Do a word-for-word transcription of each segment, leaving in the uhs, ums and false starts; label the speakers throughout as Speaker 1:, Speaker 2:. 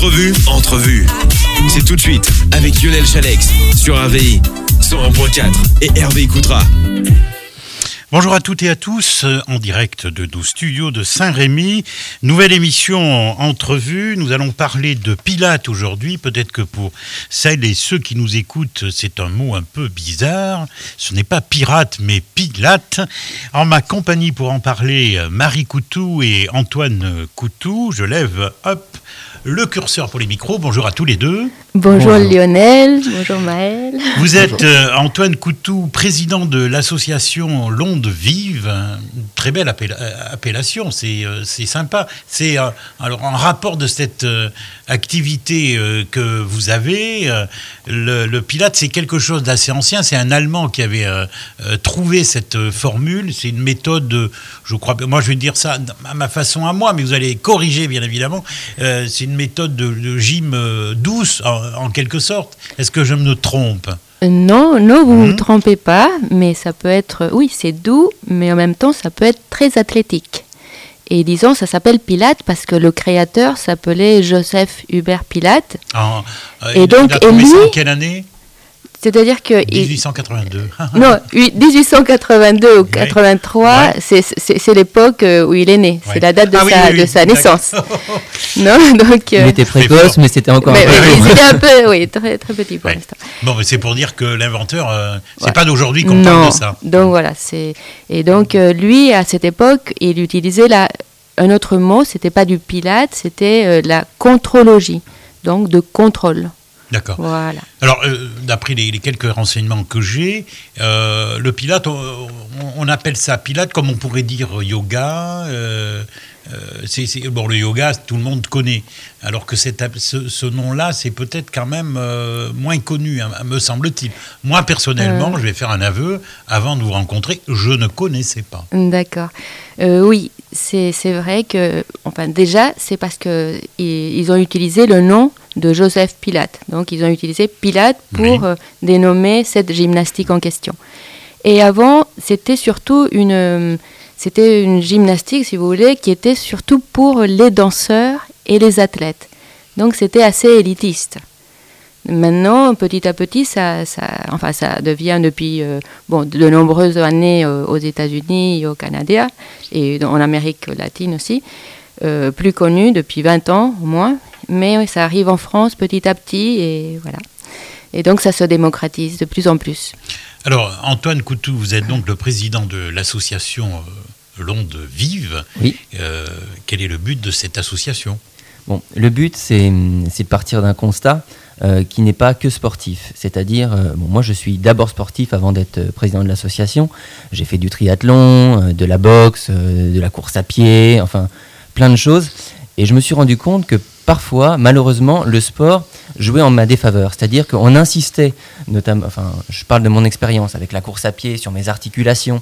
Speaker 1: Entrevue, entrevue. C'est tout de suite avec Lionel Chalex sur R V I cent un point quatre et Hervé Coutras.
Speaker 2: Bonjour à toutes et à tous, en direct de nos studios de Saint-Rémy. Nouvelle émission Entrevue. Nous allons parler de Pilates aujourd'hui. Peut-être que pour celles et ceux qui nous écoutent, c'est un mot un peu bizarre. Ce n'est pas pirate, mais Pilate. En ma compagnie pour en parler, Marie Coutou et Antoine Coutou. Je lève, hop, le curseur pour les micros. Bonjour à tous les deux.
Speaker 3: Bonjour, bonjour. Lionel, bonjour Maël.
Speaker 2: Vous êtes euh, Antoine Coutou, président de l'association L'Onde Vive. Une très belle appella- appellation, c'est, euh, c'est sympa. C'est euh, alors en rapport de cette euh, activité euh, que vous avez. Euh, le, le Pilate, c'est quelque chose d'assez ancien. C'est un Allemand qui avait euh, euh, trouvé cette euh, formule. C'est une méthode, euh, je crois, moi je vais dire ça à ma façon à moi, mais vous allez corriger bien évidemment. Euh, c'est une méthode de, de gym euh, douce, en, en quelque sorte. Est-ce que je me trompe ?
Speaker 3: Non, non, vous ne mmh. vous trompez pas, mais ça peut être, oui, c'est doux, mais en même temps, ça peut être très athlétique. Et disons, ça s'appelle Pilate parce que le créateur s'appelait Joseph Hubert Pilate.
Speaker 2: Ah, euh,
Speaker 3: et
Speaker 2: il,
Speaker 3: donc,
Speaker 2: il a trouvé
Speaker 3: et lui,
Speaker 2: ça en quelle année ?
Speaker 3: C'est-à-dire que...
Speaker 2: dix-huit cent quatre-vingt-deux.
Speaker 3: Non, dix-huit cent quatre-vingt-deux ou
Speaker 2: oui.
Speaker 3: quatre-vingt-trois, ouais. c'est, c'est, c'est l'époque où il est né. Ouais. C'est la date de
Speaker 2: ah,
Speaker 3: sa,
Speaker 2: oui, oui,
Speaker 3: de sa naissance.
Speaker 4: non, donc, euh... Il était précoce, mais c'était encore
Speaker 3: mais,
Speaker 4: un peu...
Speaker 3: Mais, c'était un peu, oui, très, très petit pour
Speaker 2: ouais.
Speaker 3: l'instant.
Speaker 2: Bon, mais c'est pour dire que l'inventeur, euh, c'est
Speaker 3: ouais.
Speaker 2: pas d'aujourd'hui qu'on
Speaker 3: non.
Speaker 2: parle de ça.
Speaker 3: Donc voilà, c'est... Et donc euh, lui, à cette époque, il utilisait la... un autre mot, c'était pas du Pilate, c'était euh, la contrologie, donc de contrôle.
Speaker 2: D'accord.
Speaker 3: Voilà.
Speaker 2: Alors, euh, d'après les, les quelques renseignements que j'ai, euh, le Pilate, on, on appelle ça Pilate comme on pourrait dire yoga. Euh, euh, c'est, c'est, bon, le yoga, tout le monde connaît. Alors que cette, ce, ce nom-là, c'est peut-être quand même euh, moins connu, hein, me semble-t-il. Moi, personnellement, euh... je vais faire un aveu. Avant de vous rencontrer, je ne connaissais pas.
Speaker 3: D'accord. Euh, oui, c'est, c'est vrai que... Enfin, déjà, c'est parce qu'ils ils ont utilisé le nom de Joseph Pilate. Donc, ils ont utilisé Pilate pour oui. euh, dénommer cette gymnastique en question. Et avant, c'était surtout une, c'était une gymnastique, si vous voulez, qui était surtout pour les danseurs et les athlètes. Donc, c'était assez élitiste. Maintenant, petit à petit, ça, ça, enfin, ça devient depuis euh, bon, de nombreuses années euh, aux États-Unis et au Canada, et en Amérique latine aussi, euh, plus connu depuis vingt ans au moins. Mais ça arrive en France petit à petit et voilà. Et donc ça se démocratise de plus en plus.
Speaker 2: Alors Antoine Coutou, vous êtes donc le président de l'association euh, L'Onde Vive.
Speaker 4: Oui.
Speaker 2: Euh, quel est le but de cette association ?
Speaker 4: Bon, le but c'est, c'est de partir d'un constat euh, qui n'est pas que sportif. C'est-à-dire, euh, bon, moi je suis d'abord sportif avant d'être président de l'association. J'ai fait du triathlon, euh, de la boxe, euh, de la course à pied, enfin plein de choses. Et je me suis rendu compte que parfois, malheureusement, le sport jouait en ma défaveur. C'est-à-dire qu'on insistait, notamment, enfin, je parle de mon expérience avec la course à pied, sur mes articulations,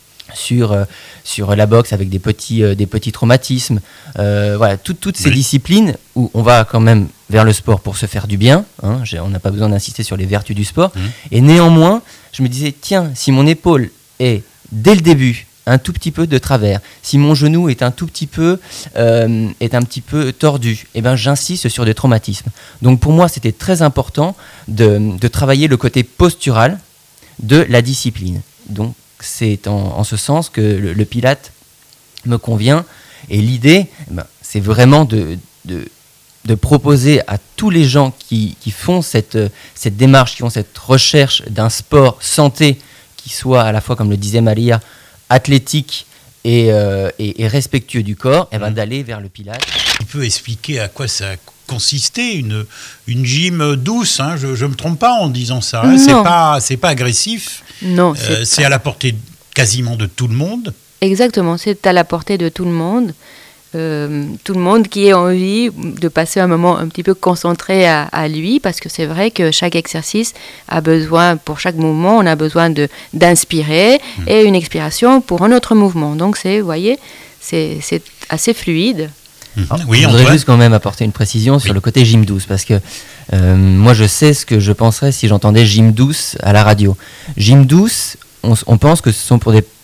Speaker 4: sur, euh, sur la boxe avec des petits, euh, des petits traumatismes. Euh, voilà, tout, toutes ces oui. disciplines où on va quand même vers le sport pour se faire du bien. Hein, j'ai, on n'a pas besoin d'insister sur les vertus du sport. Mmh. Et néanmoins, je me disais, tiens, si mon épaule est, dès le début, un tout petit peu de travers, si mon genou est un tout petit peu euh, est un petit peu tordu, eh ben j'insiste sur des traumatismes. Donc pour moi c'était très important de, de travailler le côté postural de la discipline. Donc c'est en, en ce sens que le, le Pilate me convient et l'idée eh ben, c'est vraiment de, de de proposer à tous les gens qui, qui font cette, cette démarche, qui font cette recherche d'un sport santé qui soit à la fois, comme le disait Maria, athlétique et, euh, et, et respectueux du corps, et ben mmh. d'aller vers le Pilate.
Speaker 2: Tu peux expliquer à quoi ça consistait, une, une gym douce, hein, je ne me trompe pas en disant ça, hein, c'est pas, c'est pas agressif,
Speaker 3: non, c'est,
Speaker 2: euh, c'est à la portée quasiment de tout le monde.
Speaker 3: Exactement, c'est à la portée de tout le monde. Euh, tout le monde qui ait envie de passer un moment un petit peu concentré à, à lui, parce que c'est vrai que chaque exercice a besoin, pour chaque mouvement, on a besoin de, d'inspirer mmh. et une expiration pour un autre mouvement. Donc, c'est, vous voyez, c'est, c'est assez fluide.
Speaker 4: Mmh. Alors, oui, je voudrais juste quand même apporter une précision sur oui. le côté gym douce, parce que euh, moi, je sais ce que je penserais si j'entendais gym douce à la radio. Gym douce, on, on pense que ce sont pour des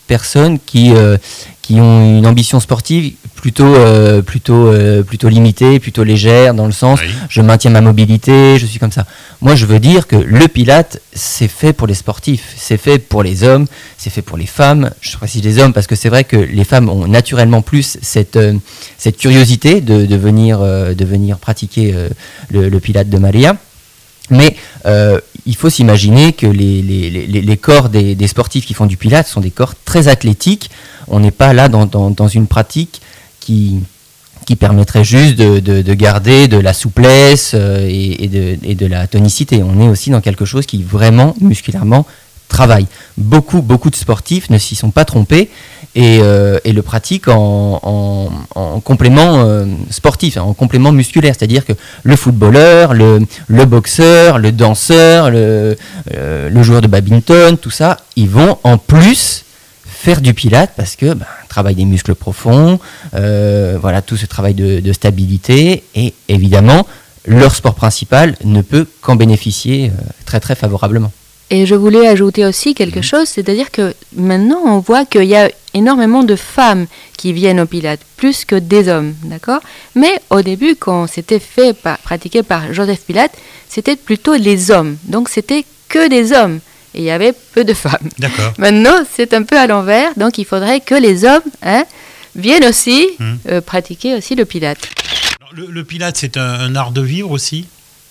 Speaker 4: personnes qui, euh, qui ont une ambition sportive plutôt, euh, plutôt, euh, plutôt limitée, plutôt légère, dans le sens
Speaker 2: Oui.
Speaker 4: je maintiens ma mobilité, je suis comme ça. Moi, je veux dire que le Pilate, c'est fait pour les sportifs, c'est fait pour les hommes, c'est fait pour les femmes. Je précise les hommes parce que c'est vrai que les femmes ont naturellement plus cette, euh, cette curiosité de, de, venir, euh, de venir pratiquer euh, le, le Pilate de Maria. Mais euh, il faut s'imaginer que les, les, les, les corps des, des sportifs qui font du Pilate sont des corps très athlétiques. On n'est pas là dans, dans, dans une pratique qui, qui permettrait juste de, de, de garder de la souplesse euh, et, et, de, et de la tonicité. On est aussi dans quelque chose qui vraiment, musculairement, travaille. Beaucoup, beaucoup de sportifs ne s'y sont pas trompés et, euh, et le pratiquent en, en, en complément euh, sportif, en complément musculaire. C'est-à-dire que le footballeur, le, le boxeur, le danseur, le, euh, le joueur de badminton, tout ça, ils vont en plus faire du Pilate parce que ben, travail des muscles profonds, euh, voilà, tout ce travail de, de stabilité et évidemment, leur sport principal ne peut qu'en bénéficier euh, très très favorablement.
Speaker 3: Et je voulais ajouter aussi quelque chose, c'est-à-dire que maintenant on voit qu'il y a énormément de femmes qui viennent au Pilate, plus que des hommes, d'accord ? Mais au début, quand c'était fait, par, pratiqué par Joseph Pilate, c'était plutôt les hommes, donc c'était que des hommes, et il y avait peu de femmes.
Speaker 2: D'accord.
Speaker 3: Maintenant, c'est un peu à l'envers, donc il faudrait que les hommes hein, viennent aussi
Speaker 2: Mmh.
Speaker 3: euh, pratiquer aussi le Pilate.
Speaker 2: Le, le Pilate, c'est un, un art de vivre aussi ?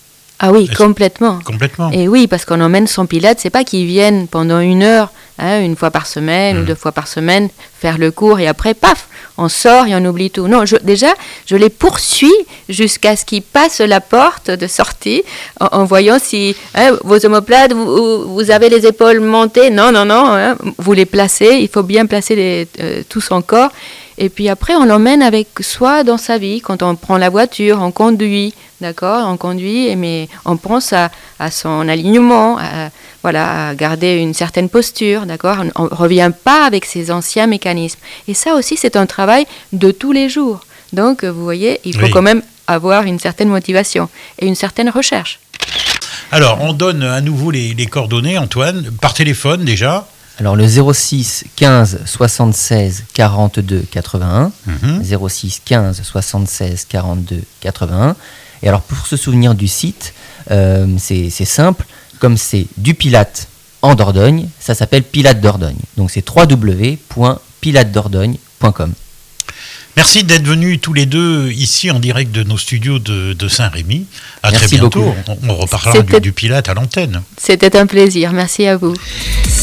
Speaker 3: Ah oui,
Speaker 2: Est-ce-
Speaker 3: complètement.
Speaker 2: Complètement.
Speaker 3: Et oui, parce qu'on emmène son Pilate, c'est pas qu'ils viennent pendant une heure, hein, une fois par semaine
Speaker 2: Mm.
Speaker 3: ou deux fois par semaine, faire le cours et après, paf, on sort et on oublie tout. Non, je, déjà, je les poursuis jusqu'à ce qu'ils passent la porte de sortie en, en voyant si hein, vos omoplates, vous, vous avez les épaules montées. Non, non, non, hein, vous les placez, il faut bien placer les, euh, tout son corps. Et puis après, on l'emmène avec soi dans sa vie. Quand on prend la voiture, on conduit, d'accord ? On conduit, mais on pense à, à son alignement, à, voilà, à garder une certaine posture, d'accord ? On ne revient pas avec ses anciens mécanismes. Et ça aussi, c'est un travail de tous les jours. Donc, vous voyez, il faut
Speaker 2: Oui.
Speaker 3: quand même avoir une certaine motivation et une certaine recherche.
Speaker 2: Alors, on donne à nouveau les, les coordonnées, Antoine, par téléphone déjà.
Speaker 4: Alors le zéro six quinze soixante-seize quarante-deux quatre-vingt-un,
Speaker 2: Mhm.
Speaker 4: zéro six quinze soixante-seize quarante-deux quatre-vingt-un. Et alors pour se souvenir du site, euh, c'est, c'est simple, comme c'est du Pilate en Dordogne, ça s'appelle Pilate Dordogne. Donc c'est w w w point pilate dordogne point com.
Speaker 2: Merci d'être venus tous les deux ici en direct de nos studios de, de Saint-Rémy. À
Speaker 4: Merci
Speaker 2: très bientôt.
Speaker 4: beaucoup.
Speaker 2: On, on reparlera du,
Speaker 3: C'était-
Speaker 2: du Pilate à l'antenne.
Speaker 3: C'était un plaisir. Merci à vous.